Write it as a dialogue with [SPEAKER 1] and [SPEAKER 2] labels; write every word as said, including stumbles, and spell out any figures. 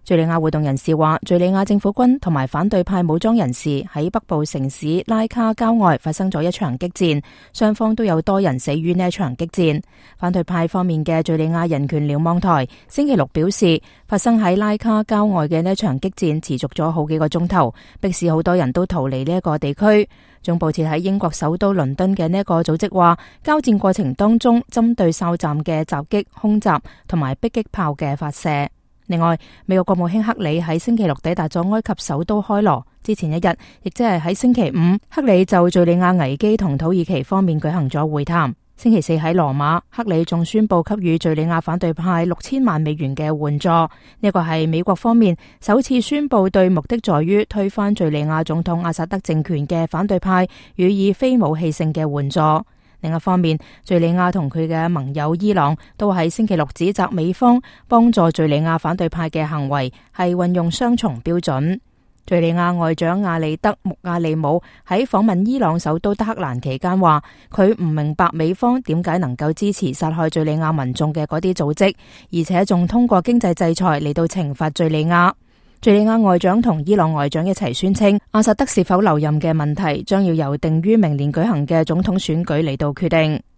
[SPEAKER 1] 敘利亞活動人士話，敘利亞政府軍同埋反對派武裝人士喺北部城市拉卡郊外發生咗一場激戰，雙方都有多人死於呢一場激戰。反對派方面嘅敘利亞人權瞭望台星期六表示，發生喺拉卡郊外嘅呢一場激戰持續咗好幾個鐘頭，迫使好多人都逃離呢一個地區。總部設喺英國首都倫敦嘅呢一個組織話，交戰過程當中針對哨站嘅襲擊、空襲同埋迫擊炮嘅發射。另外，美國國務卿克里喺星期六抵達咗埃及首都開羅。之前一日，亦即係喺星期五，克里就敘利亞危機同土耳其方面舉行咗會談。星期四喺羅馬，克里仲宣布給予敘利亞反對派六千萬美元嘅援助。呢個係美國方面首次宣布對目的在於推翻敘利亞總統阿薩德政權嘅反對派予以非武器性嘅援助。另一方面，敘利亞同佢嘅盟友伊朗都喺星期六指責美方幫助敘利亞反對派嘅行為係運用雙重標準。敘利亞外長阿利德穆亞利姆喺訪問伊朗首都德黑蘭期間話，佢唔明白美方點解能夠支持殺害敘利亞民眾嘅嗰啲組織，而且仲通過經濟制裁嚟到懲罰敘利亞。敘利亞外長同伊朗外長一齊宣稱，阿薩德是否留任嘅問題將要由定於明年舉行嘅總統選舉嚟到決定。